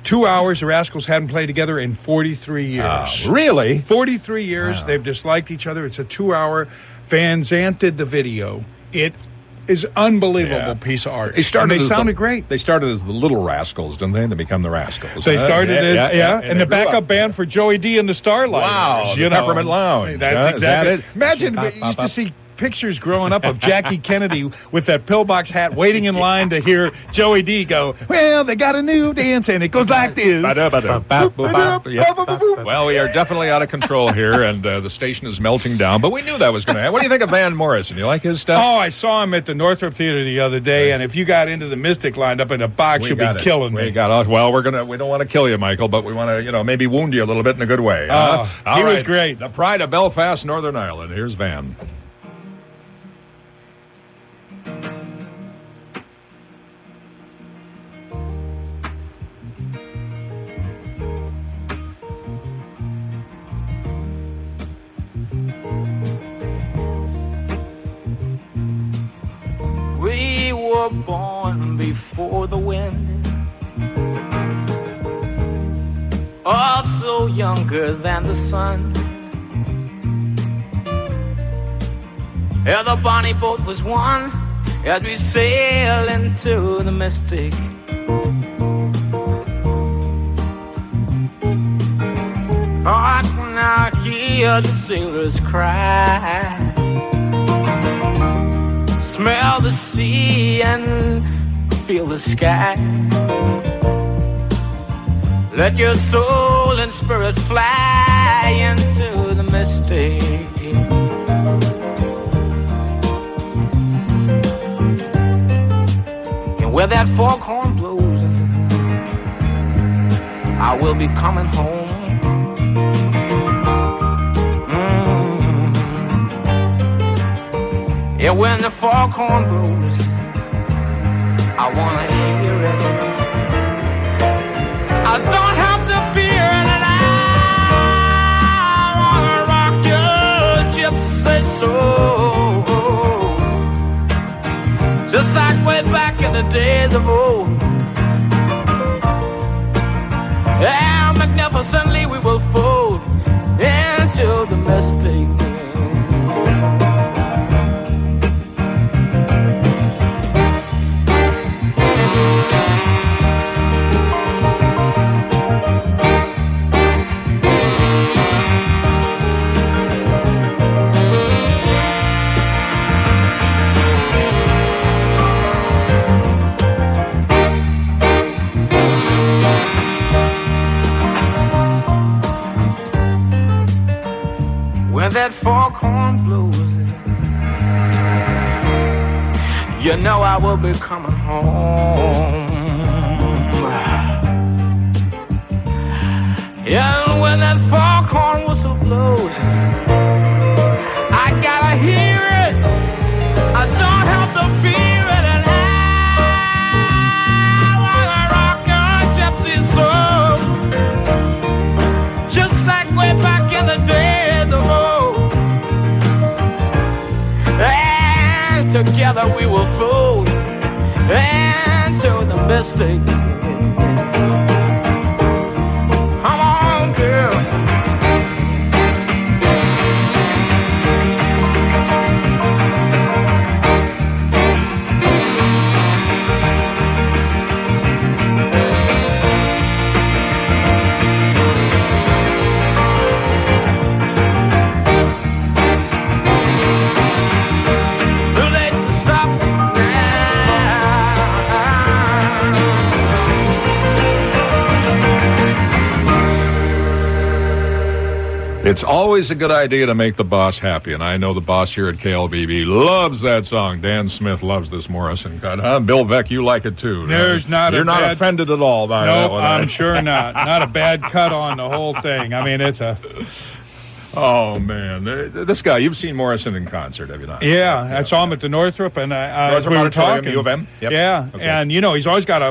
2 hours. The Rascals hadn't played together in 43 years. Really? 43 years. Wow. They've disliked each other. It's a 2-hour. Van Zandt did the video. It is unbelievable piece of art. They sounded great. They started as the Little Rascals, didn't they? To become the Rascals. They started and the backup up. band for Joey D and the Starlighters. Wow, the Peppermint Lounge. That's exactly it. Imagine we used to see pictures growing up of Jackie Kennedy with that pillbox hat waiting in line to hear Joey D go, well, they got a new dance and it goes like this. Well, we are definitely out of control here, and the station is melting down, but we knew that was going to happen. What do you think of Van Morrison? You like his stuff? Oh, I saw him at the Northrop Theater the other day, and if you got into the Mystic lined up in a box, you'd be killing me. We don't want to kill you, Michael, but we want to, maybe wound you a little bit in a good way. He was great. The pride of Belfast, Northern Ireland. Here's Van. We were born before the wind, also younger than the sun. Yeah, the bonnie boat was one as we sail into the mystic. Oh, I can now hear the sailors cry, smell the sea and feel the sky. Let your soul and spirit fly into the mystic. And where that foghorn blows, I will be coming home. Yeah, when the foghorn blows, I wanna hear it. I don't have to fear it, and I wanna rock your gypsy soul, just like way back in the days of old. Yeah, magnificently we will fold into the mystic. When that foghorn blows, you know I will be coming home. Yeah, and when that foghorn whistle blows, I gotta hear it. I don't have to fear it, and I wanna rock your gypsy soul, just like way back in the days of old. And together we will float into the mystic. Come on, girl. It's always a good idea to make the boss happy, and I know the boss here at KLBB loves that song. Dan Smith loves this Morrison cut, huh? Bill Veck, you like it too. You're not offended at all by that one. I'm sure not. Not a bad cut on the whole thing. I mean, it's a... Oh, man. This guy, you've seen Morrison in concert, have you not? Yeah, I saw him at the Northrop, and Northrop we were Auditorium, talking. U of M? Yep. Yeah, Okay. and, he's always got a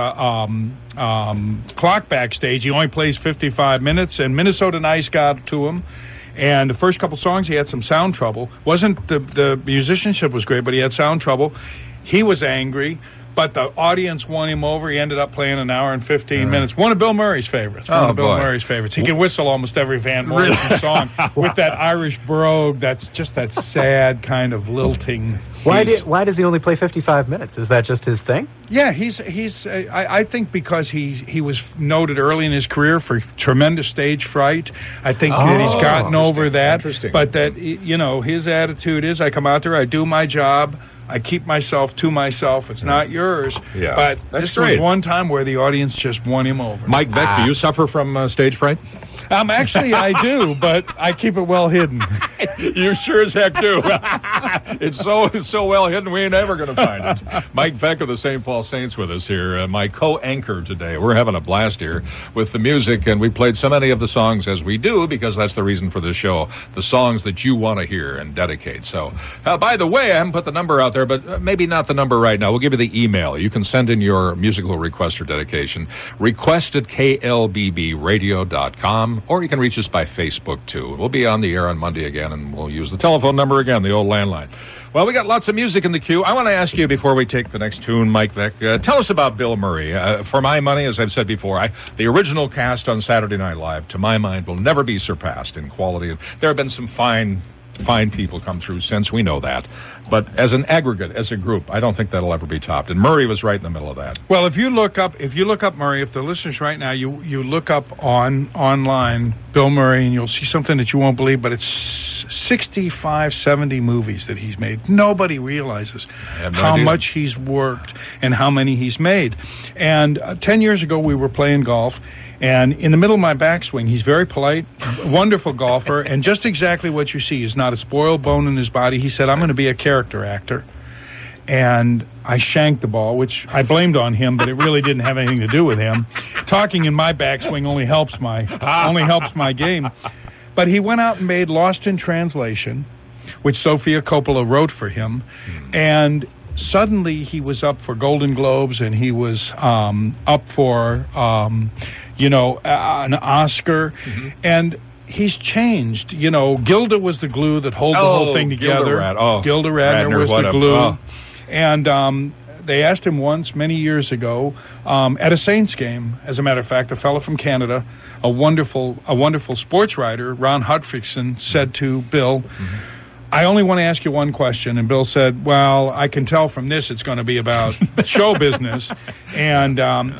clock backstage. He only plays 55 minutes, and Minnesota Nice got to him. And the first couple songs, he had some sound trouble. The musicianship was great, but he had sound trouble. He was angry. but the audience won him over. He ended up playing an hour and 15 minutes. One of Bill Murray's favorites. He can whistle almost every Van Morrison song with that Irish brogue. That's just that sad kind of lilting. Why does he only play 55 minutes? Is that just his thing? Yeah, I think because he was noted early in his career for tremendous stage fright. I think that he's gotten over that. But that, his attitude is, I come out there, I do my job, I keep myself to myself. It's not yours. Yeah, but this was one time where the audience just won him over. Mike Beck, do you suffer from stage fright? Actually, I do, but I keep it well hidden. You sure as heck do. It's so well hidden, we ain't ever going to find it. Mike Beck of the St. Paul Saints with us here, my co-anchor today. We're having a blast here with the music, and we played so many of the songs as we do because that's the reason for the show, the songs that you want to hear and dedicate. So, by the way, I haven't put the number out there, but maybe not the number right now. We'll give you the email. You can send in your musical request or dedication. Request at klbbradio.com. Or you can reach us by Facebook, too. We'll be on the air on Monday again, and we'll use the telephone number again, the old landline. Well, we got lots of music in the queue. I want to ask you, before we take the next tune, Mike Beck, tell us about Bill Murray. For my money, as I've said before, the original cast on Saturday Night Live, to my mind, will never be surpassed in quality. There have been some fine people come through since, we know that. But as an aggregate, as a group, I don't think that'll ever be topped. And Murray was right in the middle of that. Well, if you look up Murray, if the listeners right now, you look up online Bill Murray, and you'll see something that you won't believe, but it's 65, 70 movies that he's made. Nobody realizes how much he's worked and how many he's made. And 10 years ago, we were playing golf. And in the middle of my backswing, he's very polite, wonderful golfer, and just exactly what you see. He's not a spoiled bone in his body. He said, I'm going to be a character actor. And I shanked the ball, which I blamed on him, but it really didn't have anything to do with him. Talking in my backswing only helps my game. But he went out and made Lost in Translation, which Sofia Coppola wrote for him, and suddenly he was up for Golden Globes, and he was up for an Oscar, and he's changed. Gilda was the glue that held the whole thing together. Gilda Radner was the glue. And they asked him once, many years ago, at a Saints game, as a matter of fact, a fellow from Canada, a wonderful sports writer, Ron Hutchinson, said to Bill, I only want to ask you one question. And Bill said, well, I can tell from this it's going to be about show business. And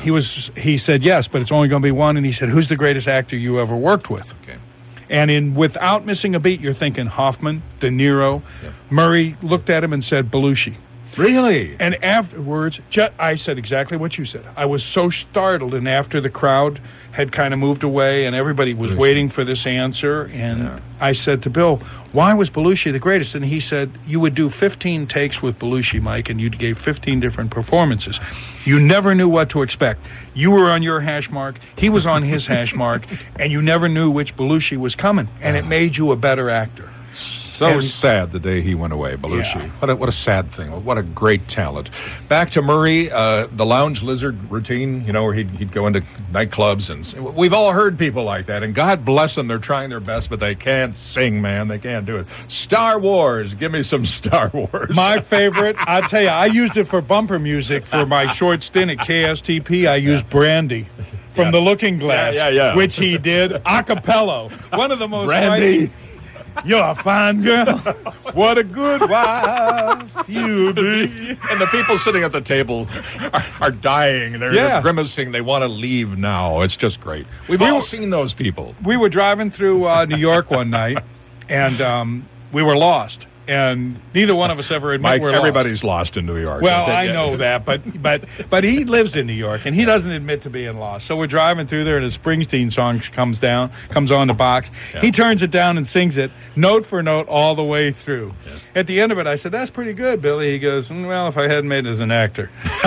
he said, yes, but it's only going to be one. And he said, who's the greatest actor you ever worked with? Okay. And without missing a beat, you're thinking Hoffman, De Niro. Yep. Murray looked at him and said, Belushi. Really? And afterwards, I said exactly what you said. I was so startled, and after the crowd had kind of moved away and everybody was waiting for this answer, and I said to Bill, why was Belushi the greatest? And he said, you would do 15 takes with Belushi, Mike, and you gave 15 different performances. You never knew what to expect. You were on your hash mark, he was on his hash mark, and you never knew which Belushi was coming, and it made you a better actor. So sad the day he went away, Belushi. Yeah. What a sad thing. What a great talent. Back to Murray, the lounge lizard routine, where he'd go into nightclubs. And we've all heard people like that. And God bless them, they're trying their best, but they can't sing, man. They can't do it. Star Wars. Give me some Star Wars. My favorite, I'll tell you, I used it for bumper music for my short stint at KSTP. I used Brandy from The Looking Glass, which he did a cappella. One of the most... Brandy. You're a fine girl. What a good wife you be. And the people sitting at the table are dying. They're grimacing. They want to leave now. It's just great. We've all seen those people. We were driving through New York one night, and we were lost. And neither one of us ever admit we're lost. Everybody's lost in New York. Well, I know that, but he lives in New York, and he doesn't admit to being lost. So we're driving through there, and a Springsteen song comes on the box. Yeah. He turns it down and sings it, note for note, all the way through. Yeah. At the end of it, I said, that's pretty good, Billy. He goes, well, if I hadn't made it as an actor.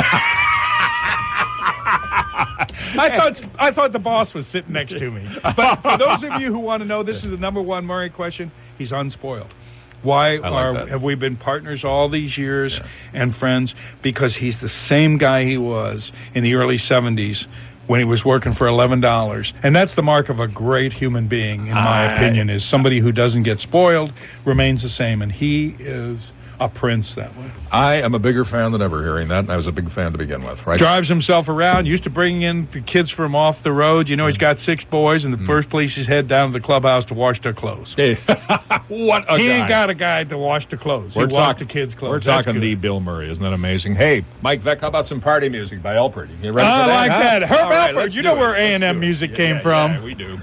I thought the boss was sitting next to me. But for those of you who want to know, this is the number one Murray question, he's unspoiled. Why have we been partners all these years and friends? Because he's the same guy he was in the early 70s when he was working for $11. And that's the mark of a great human being, in my opinion, is somebody who doesn't get spoiled, remains the same. And he is a prince that way. I am a bigger fan than ever hearing that, and I was a big fan to begin with, right? Drives himself around, used to bring in the kids from off the road. You know, he's got 6 boys, and the first place he's head down to the clubhouse to wash their clothes. Hey, what a He guy. ain't got a guy to wash the clothes. He washed the kids' clothes. We're That's talking good. the Bill Murray. Isn't that amazing? Hey, Mike Veck, how about some party music by Alpert? You ready for I that? like huh? that. Herb All right, Alpert. let's You do know it. where Let's A&M do it. music Yeah, came yeah, from. Yeah, we do.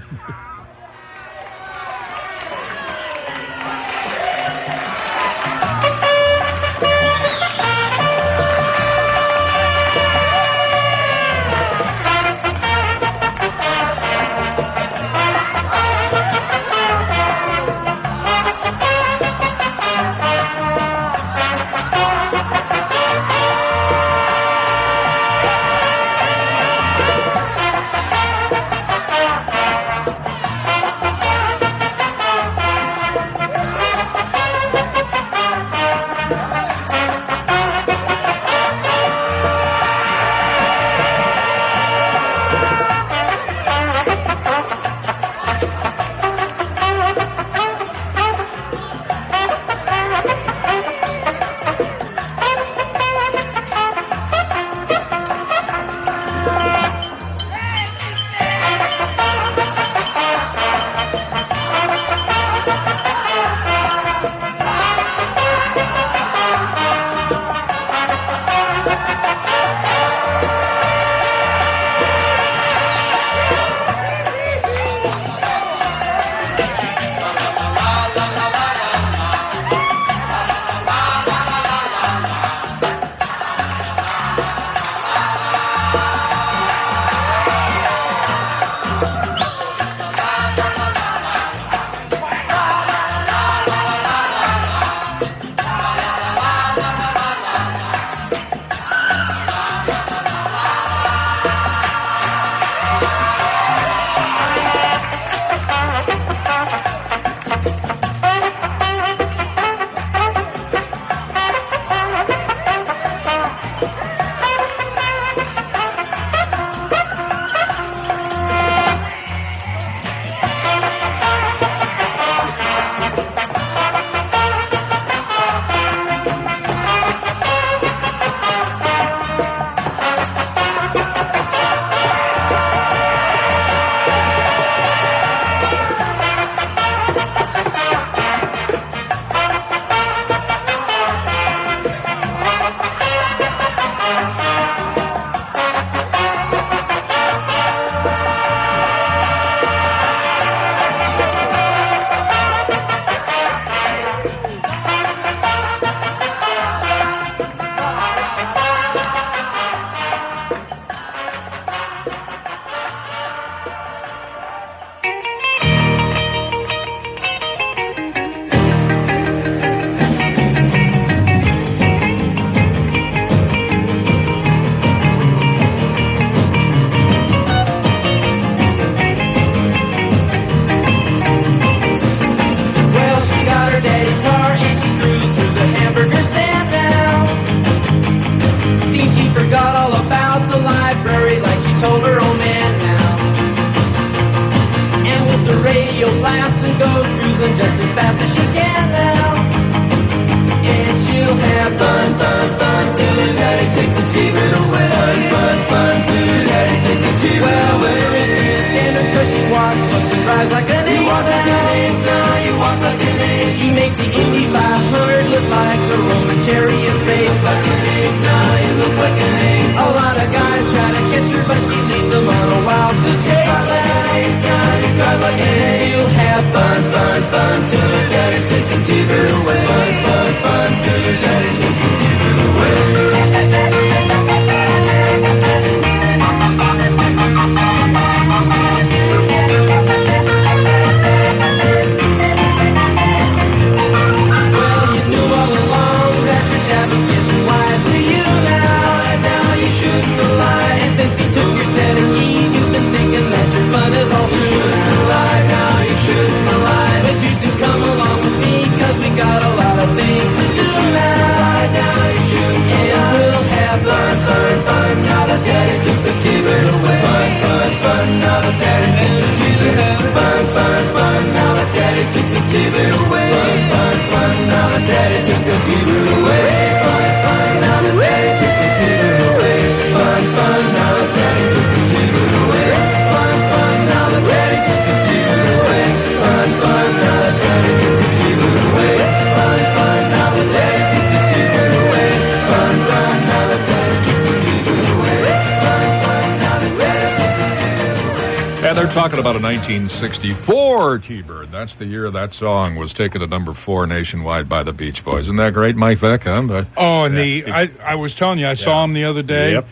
Give it away. Fun, fun, fun. now that daddy took the fever away. Fun, fun, now that daddy took the fever away. Fun, fun, now that daddy took the fever away. Fun, fun, now that daddy took the fever away. Fun, fun, now that daddy took the fever away. Fun, fun, now that daddy took the fever away. Fun, fun, now that daddy took the fever away. Fun, fun, now that daddy took the fever away. And they're talking about a 1964 T-Bird. That's the year that song was taken to number 4 nationwide by the Beach Boys. Isn't that great, Mike Vick? Huh? But, Oh, and I was telling you, I saw him the other day. Yep.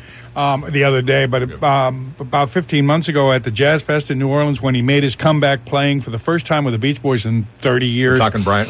About 15 months ago at the Jazz Fest in New Orleans when he made his comeback playing for the first time with the Beach Boys in 30 years. Talking Brian,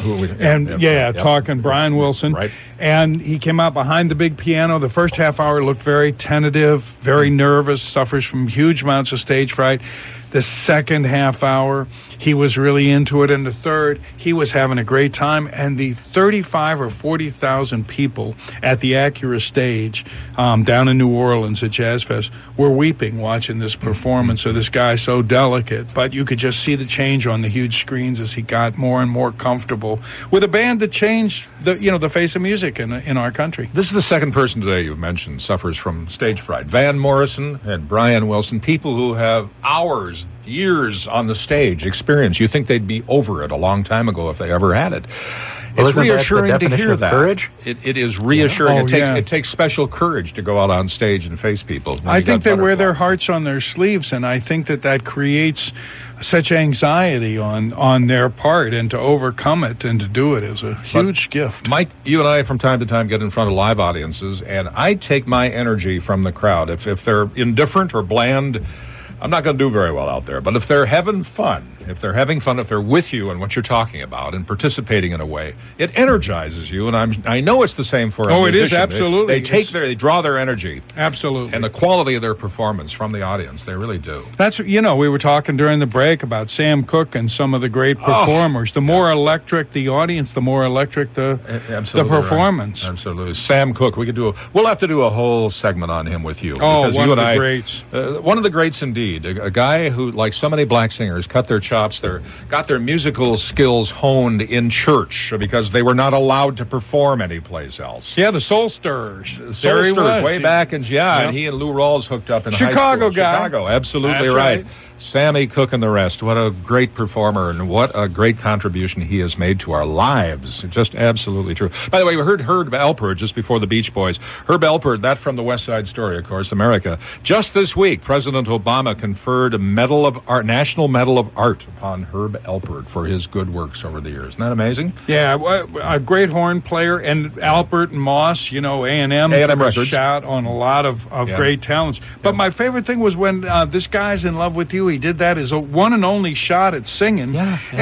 talking Brian Wilson. Right. And he came out behind the big piano. The first half hour looked very tentative, very nervous, suffers from huge amounts of stage fright. The second half hour, he was really into it. And the third, he was having a great time. And the 35 or 40,000 people at the Acura stage down in New Orleans at Jazz Fest were weeping watching this performance of this guy so delicate. But you could just see the change on the huge screens as he got more and more comfortable with a band that changed the face of music in our country. This is the second person today you've mentioned suffers from stage fright. Van Morrison and Brian Wilson, people who have hours, years on the stage experience. You think they'd be over it a long time ago if they ever had it. Well, it's isn't that the reassuring to definition hear of that. courage? It is reassuring. Yeah. It takes special courage to go out on stage and face people. I think they wear their hearts on their sleeves, and I think that creates such anxiety on their part, and to overcome it and to do it is a huge gift. Mike, you and I from time to time get in front of live audiences, and I take my energy from the crowd. If they're indifferent or bland, I'm not going to do very well out there. But if they're having fun, if they're with you and what you're talking about and participating in a way, it energizes you. And I know it's the same for a it is, musician. absolutely. They draw their energy. Absolutely. And the quality of their performance from the audience, they really do. That's, we were talking during the break about Sam Cooke and some of the great performers. The more electric the audience, the more electric the performance. Right. Absolutely. Sam Cooke, we'll have to do a whole segment on him with you. Oh, because one you of and the I, greats. One of the greats indeed. A guy who, like so many black singers, cut their chops, got their musical skills honed in church because they were not allowed to perform anyplace else. Yeah, the Soul Stirrers. Soul Stirrers, way back in, and he and Lou Rawls hooked up in Chicago high school. Guy. Chicago, absolutely That's right. right. Sammy Cooke and the rest. What a great performer and what a great contribution he has made to our lives. Just absolutely true. By the way, we heard Herb Alpert just before the Beach Boys. Herb Alpert, that from the West Side Story, of course, America. Just this week, President Obama conferred a National Medal of Art upon Herb Alpert for his good works over the years. Isn't that amazing? Yeah, a great horn player, and Alpert and Moss, A&M Records. shot on a lot of great talents. But my favorite thing was when This Guy's in Love with You, he did that as a one and only shot at singing.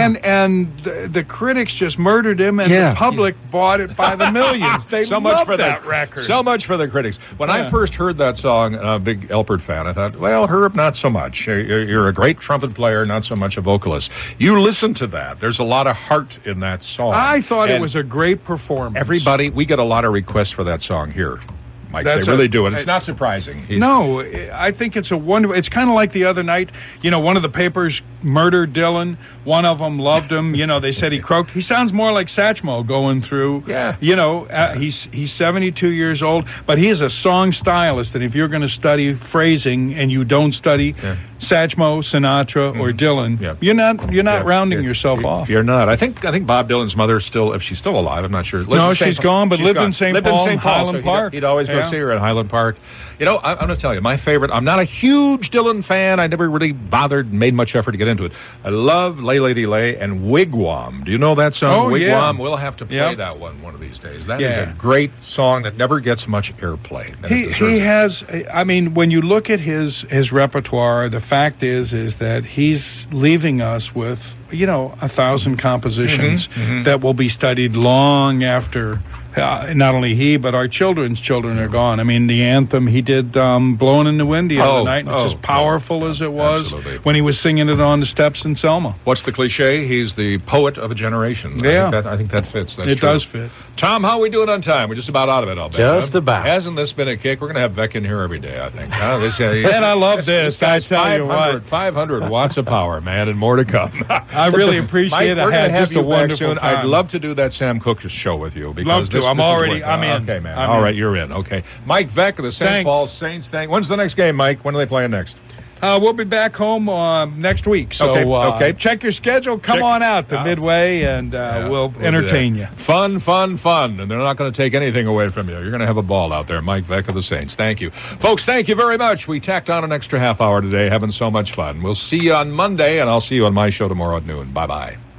And the critics just murdered him, and the public bought it by the millions. They loved that record. So much for the critics. When I first heard that song, a big Alpert fan, I thought, well, Herb, not so much. You're a great trumpet player, not so much a vocalist. You listen to that. There's a lot of heart in that song. I thought it was a great performance. Everybody, we get a lot of requests for that song here. Mike, they really do, and it's not surprising. No, I think it's a wonderful. It's kind of like the other night. One of the papers murdered Dylan. One of them loved him. They said he croaked. He sounds more like Satchmo going through. Yeah. He's 72 years old, but he is a song stylist. And if you're going to study phrasing and you don't study Satchmo, Sinatra, or Dylan, you're not rounding yourself off. You're not. I think Bob Dylan's mother still, if she's still alive, I'm not sure. No, she's gone, but lived in St. Paul, Highland Park. He'd always go see her at Highland Park. I'm going to tell you, my favorite, I'm not a huge Dylan fan. I never really made much effort to get into it. I love Lay Lady Lay and Wigwam. Do you know that song? Oh, Wigwam. yeah. We'll have to play that one of these days. That is a great song that never gets much airplay. He has, when you look at his repertoire, the fact is that he's leaving us with, 1,000 compositions that will be studied long after not only he, but our children's children are gone. The anthem he did, Blowing in the Wind the other night, it's as powerful as it was when he was singing it on the steps in Selma. What's the cliche? He's the poet of a generation. Yeah. I think that fits. That's it true. does fit. Tom, how are we doing on time? We're just about out of it, I'll bet. Just about. Hasn't this been a kick? We're going to have Beck in here every day, I think. And I love this. I tell you what. 500 watts of power, man, and more to come. I really appreciate Mike, it. we're I going had to have just you a back wonderful soon. time. I'd love to do that Sam Cooke show with you. Because Love to. this I'm is already- worth it. I'm in. Okay, man. I'm All in. right, you're in. Okay. Mike Veck of the St. Thanks. Paul Saints. When's the next game, Mike? When are they playing next? We'll be back home next week. So Okay. check your schedule. Come Check- on out to Midway, and we'll do entertain that. you. Fun, fun, fun. And they're not going to take anything away from you. You're going to have a ball out there. Mike Veck of the Saints. Thank you. Folks, thank you very much. We tacked on an extra half hour today, having so much fun. We'll see you on Monday, and I'll see you on my show tomorrow at noon. Bye-bye.